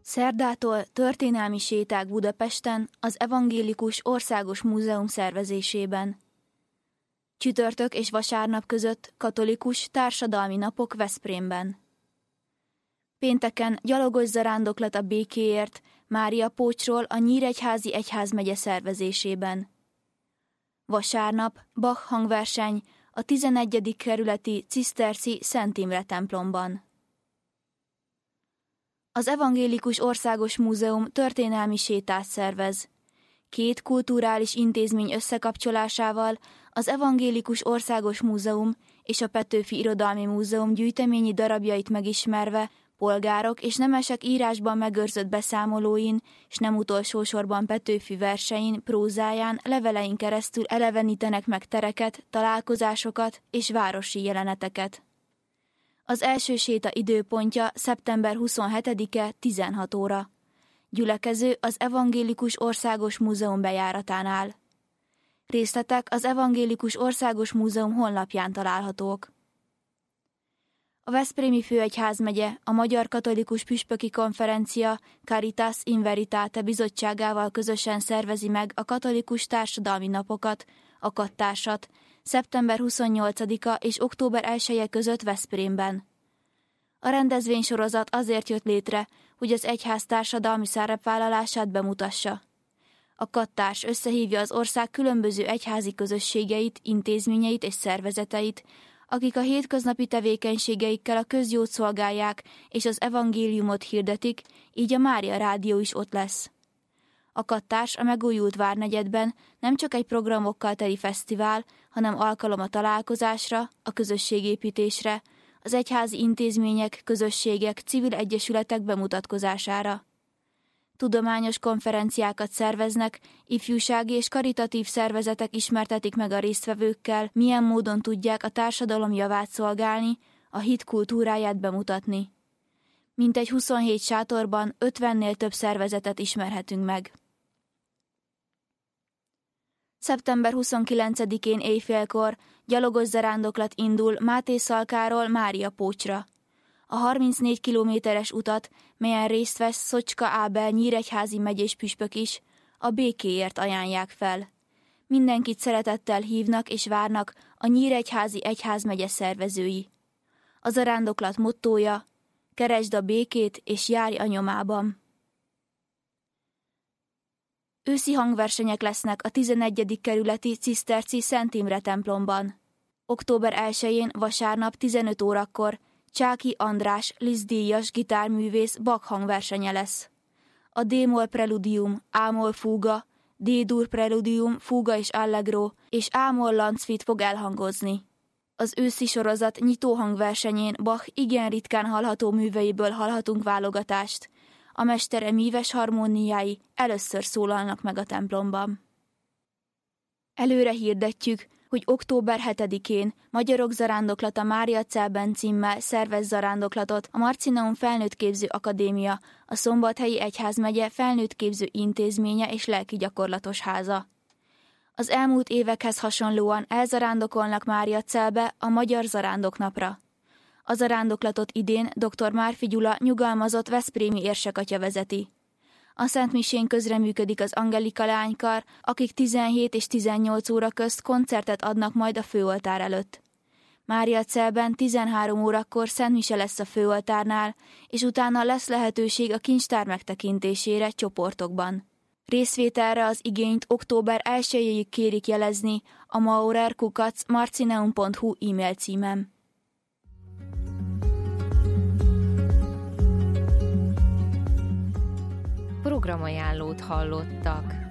Szerdától történelmi séták Budapesten az Evangélikus Országos Múzeum szervezésében. Csütörtök és vasárnap között katolikus társadalmi napok Veszprémben. Pénteken gyalogos zarándoklat a békéért Mária Pócsról a Nyíregyházi Egyházmegye szervezésében. Vasárnap Bach hangverseny a 11. kerületi ciszterci Szent Imre templomban. Az Evangélikus Országos Múzeum történelmi sétát szervez. 2 kulturális intézmény összekapcsolásával az Evangélikus Országos Múzeum és a Petőfi Irodalmi Múzeum gyűjteményi darabjait megismerve, polgárok és nemesek írásban megőrzött beszámolóin, s nem utolsó sorban Petőfi versein, prózáján, levelein keresztül elevenítenek meg tereket, találkozásokat és városi jeleneteket. Az első séta időpontja szeptember 27-e 16 óra. Gyülekező az Evangélikus Országos Múzeum bejáratánál. Részletek az Evangélikus Országos Múzeum honlapján találhatók. A Veszprémi Főegyházmegye a Magyar Katolikus Püspöki Konferencia Caritas in Veritate bizottságával közösen szervezi meg a katolikus társadalmi napokat, a kattársat, szeptember 28-a és október 1-e között Veszprémben. A rendezvénysorozat azért jött létre, hogy az egyház társadalmi szerepvállalását bemutassa. A kattárs összehívja az ország különböző egyházi közösségeit, intézményeit és szervezeteit, akik a hétköznapi tevékenységeikkel a közjót szolgálják és az evangéliumot hirdetik, így a Mária Rádió is ott lesz. A kattárs a megújult várnegyedben nem csak egy programokkal teli fesztivál, hanem alkalom a találkozásra, a közösségépítésre, az egyházi intézmények, közösségek, civil egyesületek bemutatkozására. Tudományos konferenciákat szerveznek, ifjúsági és karitatív szervezetek ismertetik meg a résztvevőkkel, milyen módon tudják a társadalom javát szolgálni, a hit kultúráját bemutatni. Mintegy 27 sátorban 50-nél több szervezetet ismerhetünk meg. Szeptember 29-én éjfélkor gyalogos zarándoklat indul Máté Szalkáról Mária Pócsra. A 34 kilométeres utat, melyen részt vesz Szocska Ábel nyíregyházi megyés püspök is, a békéért ajánlják fel. Mindenkit szeretettel hívnak és várnak a Nyíregyházi Egyházmegye szervezői. A zarándoklat mottója: keresd a békét és járj a nyomában. Őszi hangversenyek lesznek a 11. kerületi ciszterci Szent Imre templomban. Október 1-én vasárnap 15 órakor Csáky András Liszt-díjas gitárművész Bach hangversenye lesz. A D-moll preludium, A-moll fúga, D-dur preludium, fúga és allegro és A-moll lancfit fog elhangozni. Az őszi sorozat nyitó hangversenyén Bach igen ritkán hallható műveiből hallhatunk válogatást. A mestere míves harmóniái először szólalnak meg a templomban. Előre hirdetjük, hogy október 7-én Magyarok zarándoklata Mária Celben címmel szervez zarándoklatot a Marcineum Felnőttképző Akadémia, a Szombathelyi Egyházmegye felnőttképző intézménye és lelkigyakorlatos háza. Az elmúlt évekhez hasonlóan elzarándokolnak Mária Celbe a Magyar Zarándoknapra. A zarándoklatot idén dr. Márfi Gyula nyugalmazott veszprémi érsekatya vezeti. A szentmisén közreműködik az Angelika leánykar, akik 17 és 18 óra közt koncertet adnak majd a főoltár előtt. Mária Celben 13 órakor szentmise lesz a főoltárnál, és utána lesz lehetőség a kincstár megtekintésére csoportokban. Részvételre az igényt október 1-ig kérik jelezni a maurer@marcineum.hu e-mail címem. Programajánlót hallottak.